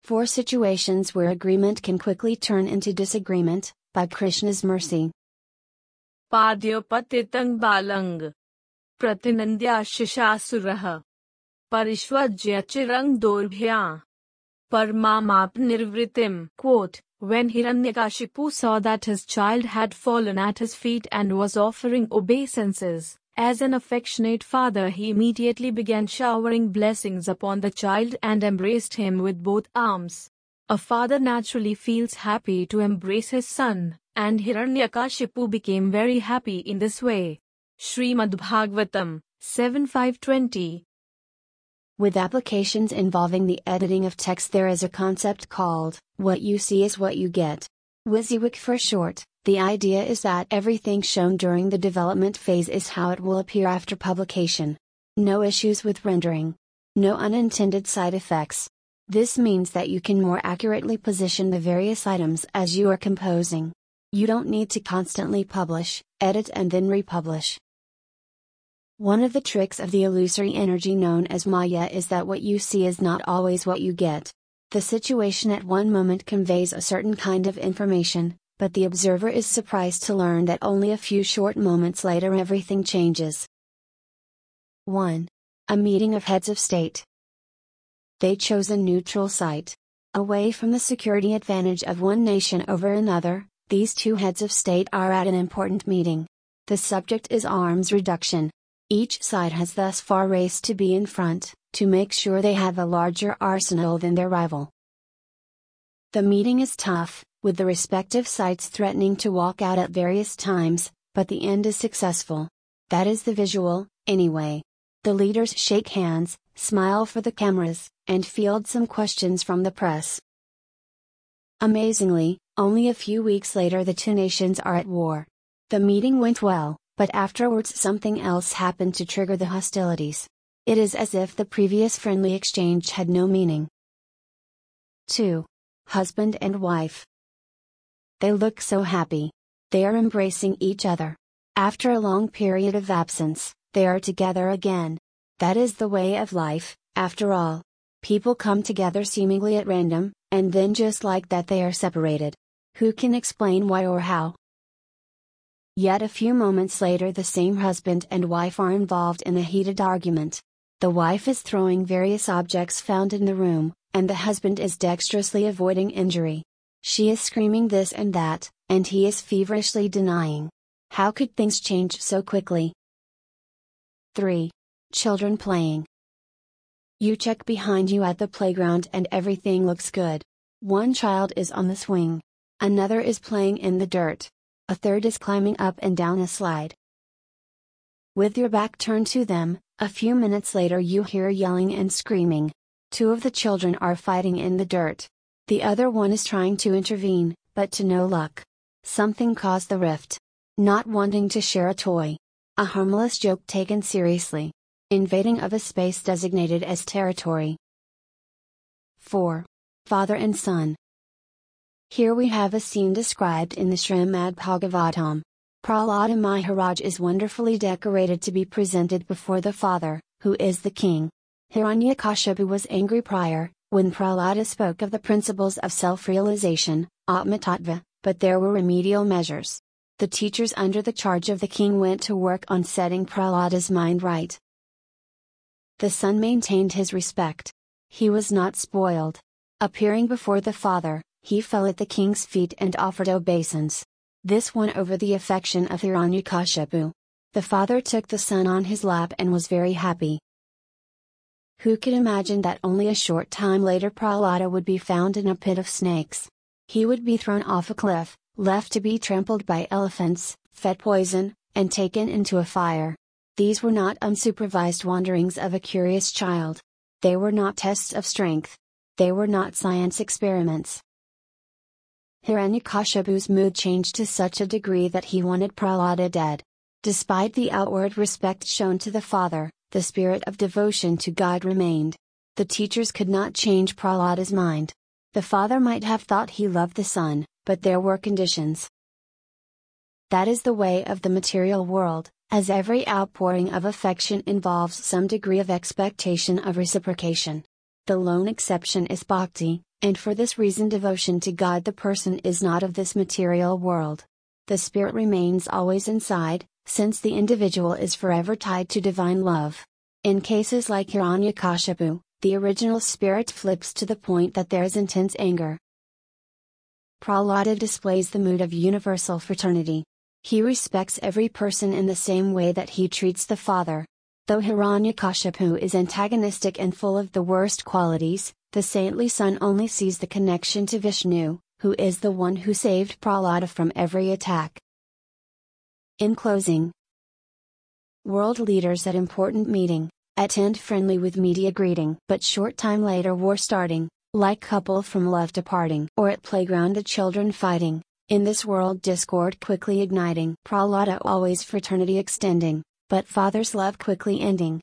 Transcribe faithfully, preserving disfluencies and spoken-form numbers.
Four situations where agreement can quickly turn into disagreement, by Krishna's mercy. Padyopatitam balang. Pratinandya shishasuraha. Parishvajyachirang dorbhya. Parmamap nirvritim. Quote, when Hiranyakashipu saw that his child had fallen at his feet and was offering obeisances, as an affectionate father he immediately began showering blessings upon the child and embraced him with both arms. A father naturally feels happy to embrace his son, and Hiranyakashipu became very happy in this way. Srimad Bhagavatam, seven five twenty. With applications involving the editing of text, there is a concept called, what you see is what you get. WYSIWYG for short. The idea is that everything shown during the development phase is how it will appear after publication. No issues with rendering. No unintended side effects. This means that you can more accurately position the various items as you are composing. You don't need to constantly publish, edit and then republish. One of the tricks of the illusory energy known as Maya is that what you see is not always what you get. The situation at one moment conveys a certain kind of information, but the observer is surprised to learn that only a few short moments later everything changes. one. A meeting of heads of state. They chose a neutral site. Away from the security advantage of one nation over another, these two heads of state are at an important meeting. The subject is arms reduction. Each side has thus far raced to be in front, to make sure they have a larger arsenal than their rival. The meeting is tough, with the respective sides threatening to walk out at various times, but the end is successful. That is the visual, anyway. The leaders shake hands, smile for the cameras, and field some questions from the press. Amazingly, only a few weeks later the two nations are at war. The meeting went well, but afterwards something else happened to trigger the hostilities. It is as if the previous friendly exchange had no meaning. two. Husband and wife. They look so happy. They are embracing each other. After a long period of absence, they are together again. That is the way of life, after all. People come together seemingly at random, and then just like that they are separated. Who can explain why or how? Yet a few moments later the same husband and wife are involved in a heated argument. The wife is throwing various objects found in the room, and the husband is dexterously avoiding injury. She is screaming this and that, and he is feverishly denying. How could things change so quickly? three. Children playing. You check behind you at the playground and everything looks good. One child is on the swing. Another is playing in the dirt. A third is climbing up and down a slide. With your back turned to them, a few minutes later you hear yelling and screaming. Two of the children are fighting in the dirt. The other one is trying to intervene, but to no luck. Something caused the rift. Not wanting to share a toy. A harmless joke taken seriously. Invading of a space designated as territory. four. Father and son. Here we have a scene described in the Srimad Bhagavatam. Prahlada Maharaj is wonderfully decorated to be presented before the father, who is the king. Hiranyakashipu was angry prior, when Prahlada spoke of the principles of self-realization, Atmatattva, but there were remedial measures. The teachers under the charge of the king went to work on setting Prahlada's mind right. The son maintained his respect. He was not spoiled. Appearing before the father, he fell at the king's feet and offered obeisance. This won over the affection of Hiranyakashipu. The father took the son on his lap and was very happy. Who could imagine that only a short time later Prahlada would be found in a pit of snakes? He would be thrown off a cliff, left to be trampled by elephants, fed poison, and taken into a fire. These were not unsupervised wanderings of a curious child. They were not tests of strength. They were not science experiments. Hiranyakashipu's mood changed to such a degree that he wanted Prahlada dead. Despite the outward respect shown to the father, the spirit of devotion to God remained. The teachers could not change Prahlada's mind. The father might have thought he loved the son, but there were conditions. That is the way of the material world, as every outpouring of affection involves some degree of expectation of reciprocation. The lone exception is bhakti, And for this reason devotion to God the person is not of this material world. The spirit remains always inside, since the individual is forever tied to divine love. In cases like Hiranyakashipu, the original spirit flips to the point that there is intense anger. Prahlada displays the mood of universal fraternity. He respects every person in the same way that he treats the father. Though Hiranyakashipu is antagonistic and full of the worst qualities, the saintly son only sees the connection to Vishnu, who is the one who saved Prahlada from every attack. In closing, world leaders at important meeting, attend friendly with media greeting. But short time later war starting, like couple from love departing. Or at playground the children fighting, in this world discord quickly igniting. Prahlada always fraternity extending, but father's love quickly ending.